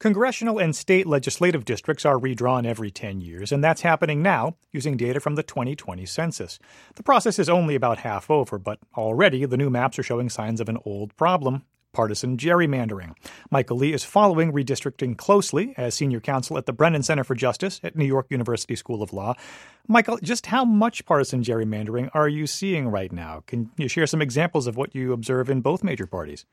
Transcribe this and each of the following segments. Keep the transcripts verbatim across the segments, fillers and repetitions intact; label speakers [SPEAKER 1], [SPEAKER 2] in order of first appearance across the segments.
[SPEAKER 1] Congressional and state legislative districts are redrawn every ten years, and that's happening now using data from the twenty twenty census. The process is only about half over, but already the new maps are showing signs of an old problem: partisan gerrymandering. Michael Lee is following redistricting closely as senior counsel at the Brennan Center for Justice at New York University School of Law. Michael, just how much partisan gerrymandering are you seeing right now? Can you share some examples of what you observe in both major parties?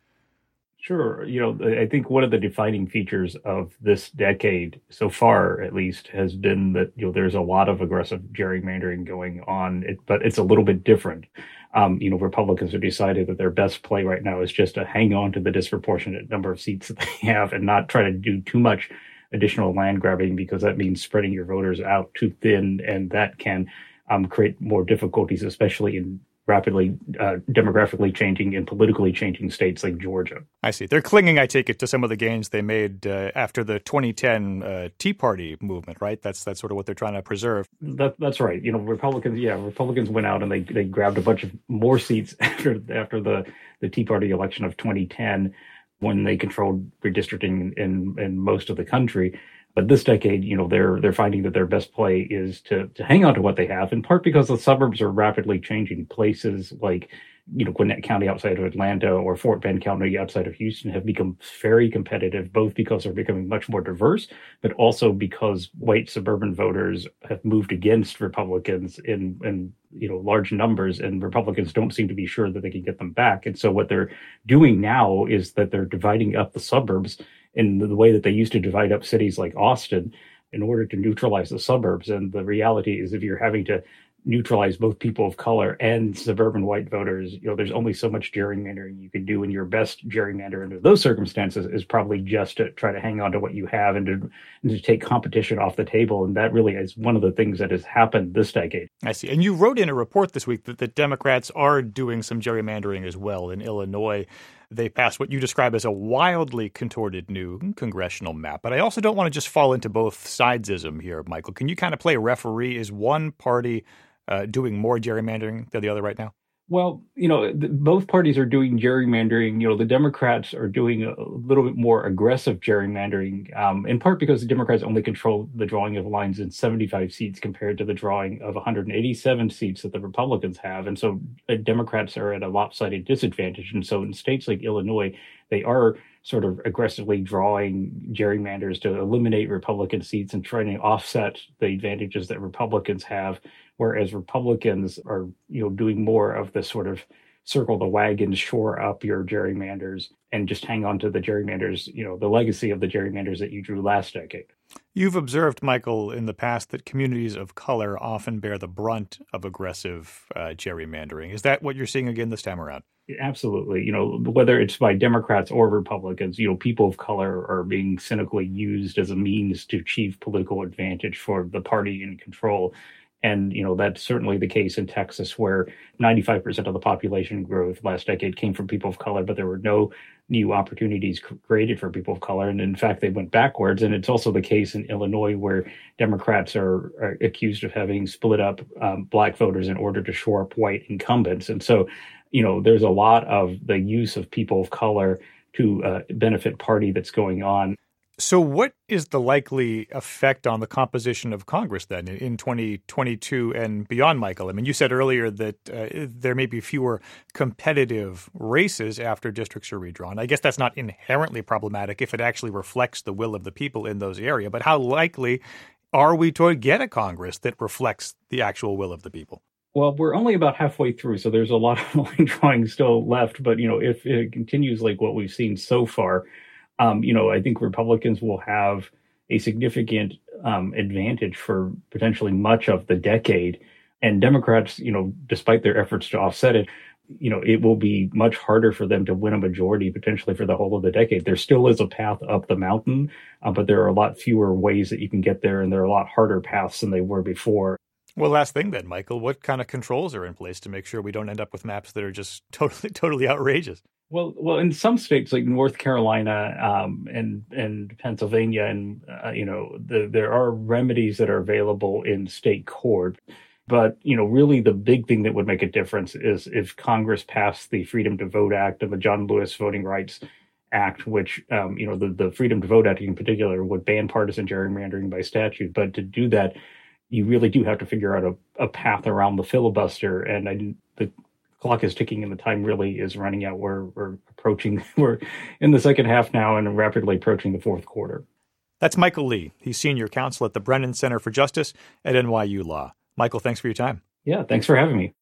[SPEAKER 2] Sure. You know, I think one of the defining features of this decade, so far at least, has been that, you know, there's a lot of aggressive gerrymandering going on, it, but it's a little bit different. Um, you know, Republicans have decided that their best play right now is just to hang on to the disproportionate number of seats that they have and not try to do too much additional land grabbing, because that means spreading your voters out too thin, and that can um, create more difficulties, especially in rapidly uh, demographically changing and politically changing states like Georgia.
[SPEAKER 1] I see. They're clinging, I take it, to some of the gains they made uh, after the twenty ten uh, Tea Party movement, right? That's that's sort of what they're trying to preserve.
[SPEAKER 2] That, that's right. You know, Republicans, yeah, Republicans went out and they they grabbed a bunch of more seats after after the, the Tea Party election of twenty ten, when they controlled redistricting in, in most of the country. But this decade, you know, they're they're finding that their best play is to to hang on to what they have, in part because the suburbs are rapidly changing. Places like, you know, Gwinnett County outside of Atlanta or Fort Bend County outside of Houston have become very competitive, both because they're becoming much more diverse, but also because white suburban voters have moved against Republicans in, in you know, large numbers, and Republicans don't seem to be sure that they can get them back. And so what they're doing now is that they're dividing up the suburbs in the way that they used to divide up cities like Austin in order to neutralize the suburbs. And the reality is, if you're having to neutralize both people of color and suburban white voters, you know, there's only so much gerrymandering you can do, and your best gerrymander under those circumstances is probably just to try to hang on to what you have and to, and to take competition off the table. And that really is one of the things that has happened this decade.
[SPEAKER 1] I see. And you wrote in a report this week that the Democrats are doing some gerrymandering as well. In Illinois, they passed what you describe as a wildly contorted new congressional map. But I also don't want to just fall into both sidesism here, Michael. Can you kind of play referee? Is one party uh, doing more gerrymandering than the other right now?
[SPEAKER 2] Well, you know, the, both parties are doing gerrymandering. You know, the Democrats are doing a little bit more aggressive gerrymandering, um, in part because the Democrats only control the drawing of lines in seventy-five seats compared to the drawing of one hundred eighty-seven seats that the Republicans have. And so uh, Democrats are at a lopsided disadvantage. And so in states like Illinois, they are sort of aggressively drawing gerrymanders to eliminate Republican seats and trying to offset the advantages that Republicans have, whereas Republicans are, you know, doing more of the sort of circle the wagons, shore up your gerrymanders, and just hang on to the gerrymanders, you know, the legacy of the gerrymanders that you drew last decade.
[SPEAKER 1] You've observed, Michael, in the past that communities of color often bear the brunt of aggressive uh, gerrymandering. Is that what you're seeing again this time around?
[SPEAKER 2] Absolutely. You know, whether it's by Democrats or Republicans, you know, people of color are being cynically used as a means to achieve political advantage for the party in control. And, you know, that's certainly the case in Texas, where ninety-five percent of the population growth last decade came from people of color, but there were no new opportunities created for people of color. And in fact, they went backwards. And it's also the case in Illinois, where Democrats are, are accused of having split up um, black voters in order to shore up white incumbents. And so, you know, there's a lot of the use of people of color to uh, benefit party that's going on.
[SPEAKER 1] So what is the likely effect on the composition of Congress then in twenty twenty-two and beyond, Michael? I mean, you said earlier that uh, there may be fewer competitive races after districts are redrawn. I guess that's not inherently problematic if it actually reflects the will of the people in those areas. But how likely are we to get a Congress that reflects the actual will of the people?
[SPEAKER 2] Well, we're only about halfway through, so there's a lot of line drawing still left. But, you know, if it continues like what we've seen so far, Um, you know, I think Republicans will have a significant um, advantage for potentially much of the decade. And Democrats, you know, despite their efforts to offset it, you know, it will be much harder for them to win a majority potentially for the whole of the decade. There still is a path up the mountain, uh, but there are a lot fewer ways that you can get there, and there are a lot harder paths than they were before.
[SPEAKER 1] Well, last thing then, Michael, what kind of controls are in place to make sure we don't end up with maps that are just totally, totally outrageous?
[SPEAKER 2] Well, well, in some states like North Carolina um, and and Pennsylvania, and uh, you know, the, there are remedies that are available in state court. But you know, really, the big thing that would make a difference is if Congress passed the Freedom to Vote Act and the John Lewis Voting Rights Act, which, um, you know, the, the Freedom to Vote Act in particular would ban partisan gerrymandering by statute. But to do that, you really do have to figure out a, a path around the filibuster. And I, the clock is ticking and the time really is running out. We're, we're approaching, we're in the second half now and rapidly approaching the fourth quarter.
[SPEAKER 1] That's Michael Lee. He's senior counsel at the Brennan Center for Justice at N Y U Law. Michael, thanks for your time.
[SPEAKER 2] Yeah, thanks for having me.